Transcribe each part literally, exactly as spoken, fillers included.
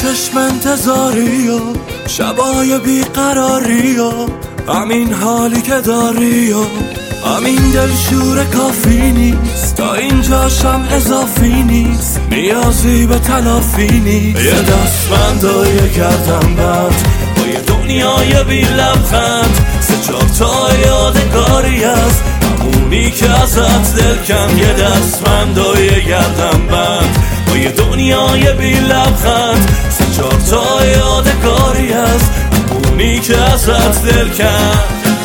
چشم انتظاری و شبای بیقراری و همین حالی که داری و همین دلشور کافی نیست، تا اینجاشم اضافی نیست، نیازی به تلافی نیست. یه دستبند و یه گردن بند با یه دنیای بی لبخند، سه چهار تا یادگاری از همونی که ازت دل کن. یه دستبند و یه گردن بند با یه دنیای بی لبخند، سه چهار تا یادگاری از همونی که ازت دل کن.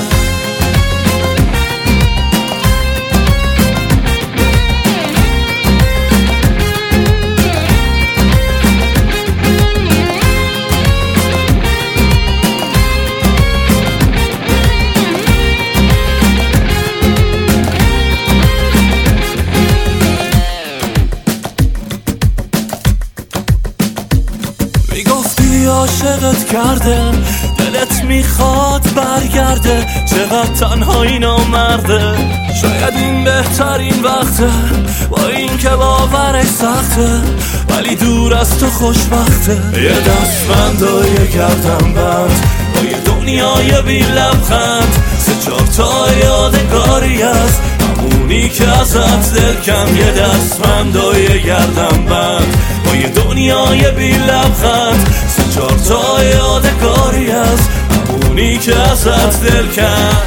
میگفتی عاشقت کرده، دلت میخواد برگرده، چقدر تنهایی نامرده. شاید این بهترین وقته، با این که باورش سخته، ولی دور از تو خوشبخته. یه دستبند و یه گردن بند با یه دنیای بی لبخند، سه چهار تا یادگاری از همونی که ازت دل کن. یه دستبند و یه گردن بند با یه دنیای بی لبخند، سه چهار تا یادگاری از همونی که ازت دل کن.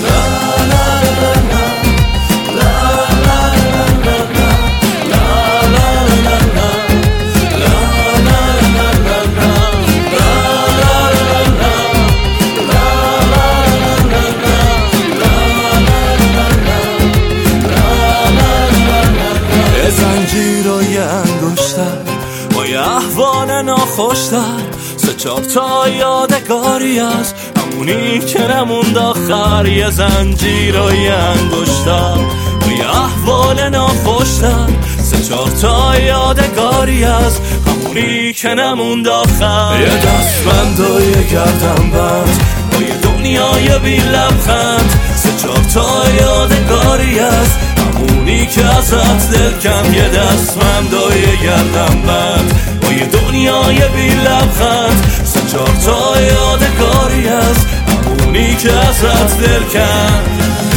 زنجیر و یه انگشتر با یه احوال ناخوشتر، سه چهار تا یادگاری از همونی که نموند آخر. یه زنجیر و یه انگشتر با یه احوال ناخوشتر، سه چهار تا یادگاری از همونی که نموند آخر. یه دستبند و یه گردن بند با یه دنیای بی لبخند، سه چهار تا یادگاری از همونی که ازت دل کن. یه دستبند و یه گردن بند با یه دنیای بی لبخند، سه چهار تا یادگاری از همونی که ازت دل کن.